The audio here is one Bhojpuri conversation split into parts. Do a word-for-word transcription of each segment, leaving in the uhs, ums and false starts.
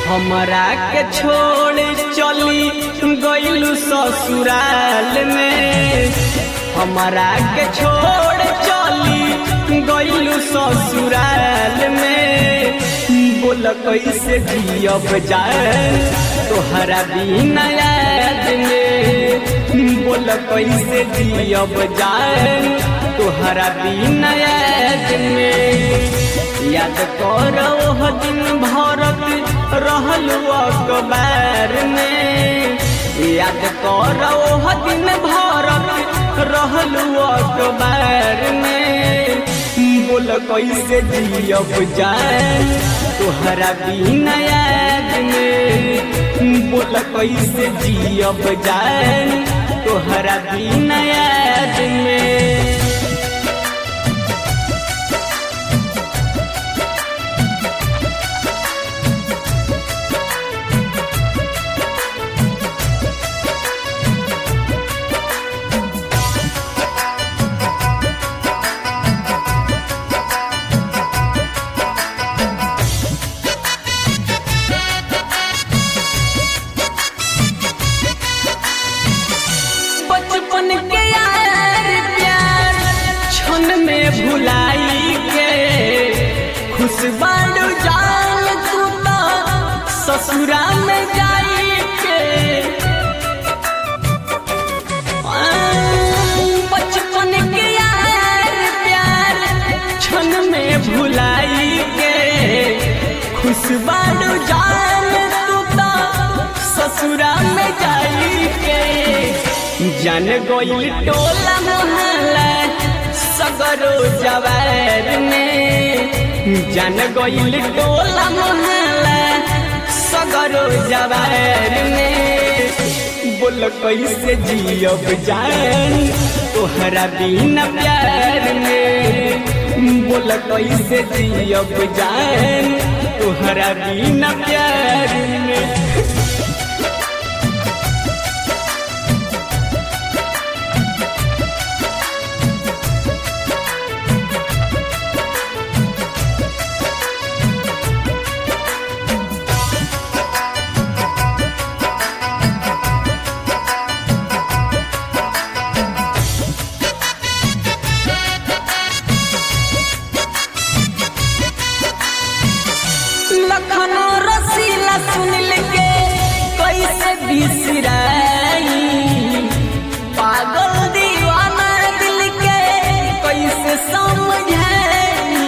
हमरा के छोड़ चली गइलू ससुराल में, हमरा के छोड़ चली गइलू ससुराल में। बोल कैसे जियब जान तोहरा बिना याद में, बोल कैसे जियब जान तोहरा बिना याद में। याद करो दिन भरत रहलू अखबार में, याद करो दिन भरत रहलू अखबार में। बोल कैसे जियब जान तोहरा बिना याद में, बोल कैसे जियब जान तोहरा बिना याद में। बचपन के यार प्यार क्षण में भुलाई के, खुश बाड़ू जान तू तो ससुरा में जाई के। बचपन के यार प्यार क्षण में भुलाई के, खुश बाड़ू जान तू तो ससुरा में जाई के। जान गइल टोला मोहल्ला सगरो जवार में, जान गइल टोला मोहल्ला सगरो जवार में। बोल कैसे जियब जान तोहरा बिना प्यार में, बोल कैसे जियब जान तोहरा बिना प्यार में। लखनो रसीला सुनिल के कैसे बिसराई, पागल दीवाना दिल के कैसे समझाई।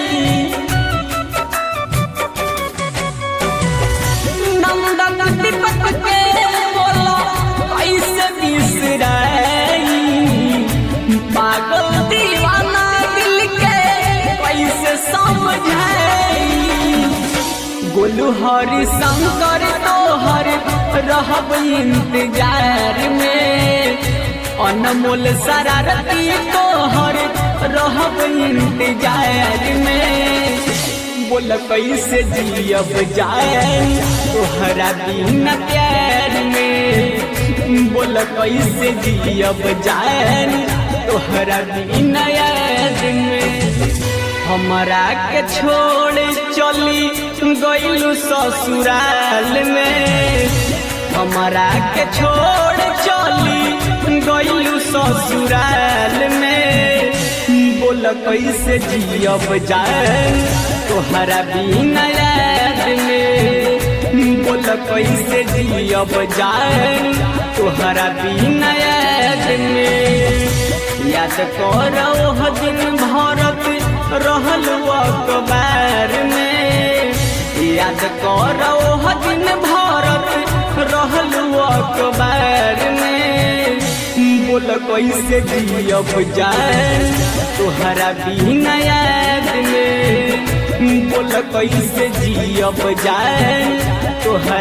नंदन दीपक के बोलो कैसे बिसराई, पागल दीवाना दिल के कैसे समझाई। गोलू हरि शंकर तोहर रहब इंतजार में, अनमोल शरारती तोहर रहब इंतजार में। बोल कैसे जियब जान तोहरा बिना प्यार में, बोल कैसे जियब जान तोहरा बिना याद में। हमरा के छोड़ चली गइलू ससुराल में, हमरा के छोड़ चली गइलू ससुराल में। बोल कैसे जियब जान तोहरा बिना याद में, बोल कैसे जियब जान तोहरा बिना याद में। याद करो दिन भरत रहलू अखबार में, याद करो दिन भरत रहलू अखबार में। बोल कैसे जियब जान तोहरा बिना याद में, बोल कैसे जियब जान तोहरा